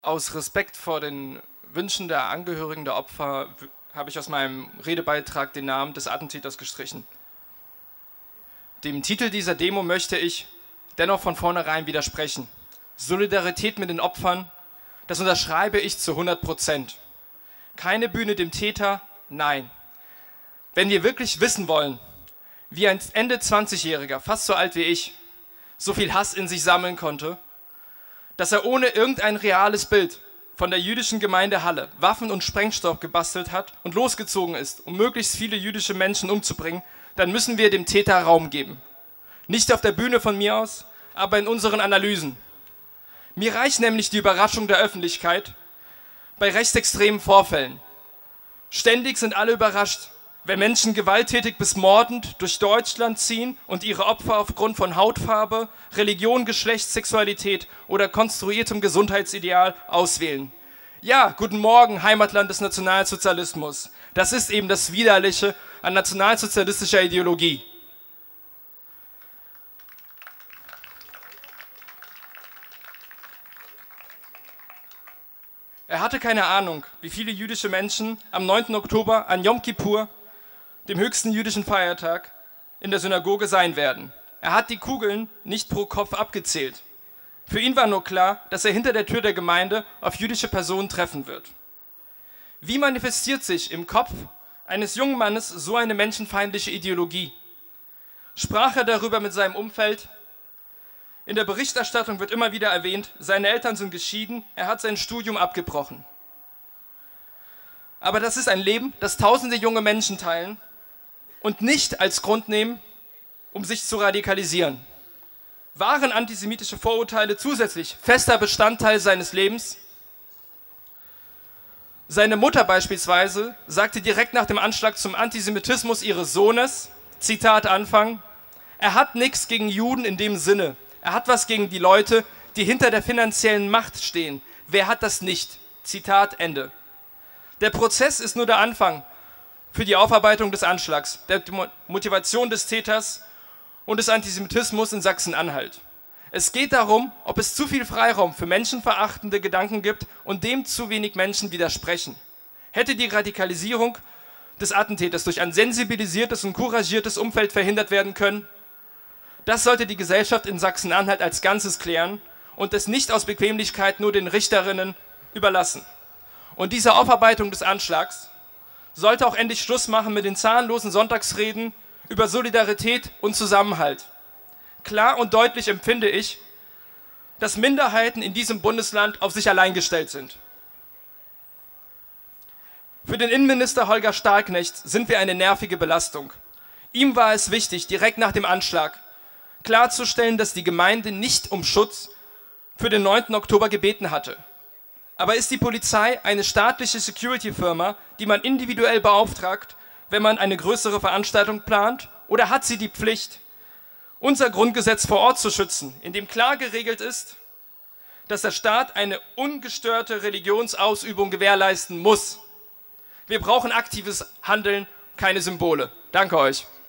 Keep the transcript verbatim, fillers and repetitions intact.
Aus Respekt vor den Wünschen der Angehörigen der Opfer habe ich aus meinem Redebeitrag den Namen des Attentäters gestrichen. Dem Titel dieser Demo möchte ich dennoch von vornherein widersprechen. Solidarität mit den Opfern, das unterschreibe ich zu hundert Prozent. Keine Bühne dem Täter, nein. Wenn wir wirklich wissen wollen, wie ein Ende zwanzigjähriger, fast so alt wie ich, so viel Hass in sich sammeln konnte, dass er ohne irgendein reales Bild von der jüdischen Gemeinde Halle Waffen und Sprengstoff gebastelt hat und losgezogen ist, um möglichst viele jüdische Menschen umzubringen, dann müssen wir dem Täter Raum geben. Nicht auf der Bühne von mir aus, aber in unseren Analysen. Mir reicht nämlich die Überraschung der Öffentlichkeit bei rechtsextremen Vorfällen. Ständig sind alle überrascht, wenn Menschen gewalttätig bis mordend durch Deutschland ziehen und ihre Opfer aufgrund von Hautfarbe, Religion, Geschlecht, Sexualität oder konstruiertem Gesundheitsideal auswählen. Ja, guten Morgen, Heimatland des Nationalsozialismus. Das ist eben das Widerliche an nationalsozialistischer Ideologie. Er hatte keine Ahnung, wie viele jüdische Menschen am neunten Oktober an Yom Kippur, dem höchsten jüdischen Feiertag, in der Synagoge sein werden. Er hat die Kugeln nicht pro Kopf abgezählt. Für ihn war nur klar, dass er hinter der Tür der Gemeinde auf jüdische Personen treffen wird. Wie manifestiert sich im Kopf eines jungen Mannes so eine menschenfeindliche Ideologie? Sprach er darüber mit seinem Umfeld? In der Berichterstattung wird immer wieder erwähnt, seine Eltern sind geschieden, er hat sein Studium abgebrochen. Aber das ist ein Leben, das tausende junge Menschen teilen und nicht als Grund nehmen, um sich zu radikalisieren. Waren antisemitische Vorurteile zusätzlich fester Bestandteil seines Lebens? Seine Mutter beispielsweise sagte direkt nach dem Anschlag zum Antisemitismus ihres Sohnes, Zitat Anfang, er hat nichts gegen Juden in dem Sinne, er hat was gegen die Leute, die hinter der finanziellen Macht stehen. Wer hat das nicht? Zitat Ende. Der Prozess ist nur der Anfang für die Aufarbeitung des Anschlags, der Motivation des Täters und des Antisemitismus in Sachsen-Anhalt. Es geht darum, ob es zu viel Freiraum für menschenverachtende Gedanken gibt und dem zu wenig Menschen widersprechen. Hätte die Radikalisierung des Attentäters durch ein sensibilisiertes und couragiertes Umfeld verhindert werden können? Das sollte die Gesellschaft in Sachsen-Anhalt als Ganzes klären und es nicht aus Bequemlichkeit nur den Richterinnen überlassen. Und diese Aufarbeitung des Anschlags sollte auch endlich Schluss machen mit den zahnlosen Sonntagsreden über Solidarität und Zusammenhalt. Klar und deutlich empfinde ich, dass Minderheiten in diesem Bundesland auf sich allein gestellt sind. Für den Innenminister Holger Stahlknecht sind wir eine nervige Belastung. Ihm war es wichtig, direkt nach dem Anschlag klarzustellen, dass die Gemeinde nicht um Schutz für den neunten Oktober gebeten hatte. Aber ist die Polizei eine staatliche Security-Firma, die man individuell beauftragt, wenn man eine größere Veranstaltung plant? Oder hat sie die Pflicht, unser Grundgesetz vor Ort zu schützen, in dem klar geregelt ist, dass der Staat eine ungestörte Religionsausübung gewährleisten muss? Wir brauchen aktives Handeln, keine Symbole. Danke euch.